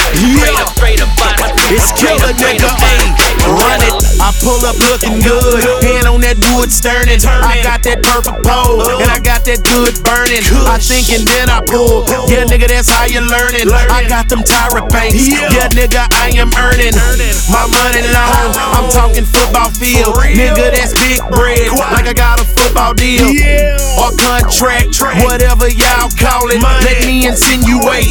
Straight up, it's killer, nigga. Run it. I pull up looking good, hand on that wood sterning. I got that perfect pole, and I got that good burning. I think and then I pull. Yeah, nigga, that's how you learning. I got them tyrant banks. Yeah, nigga, I am earning my money long. I'm talking football field, nigga, that's big bread. Like I got a football deal or contract, whatever y'all call it. Let me insinuate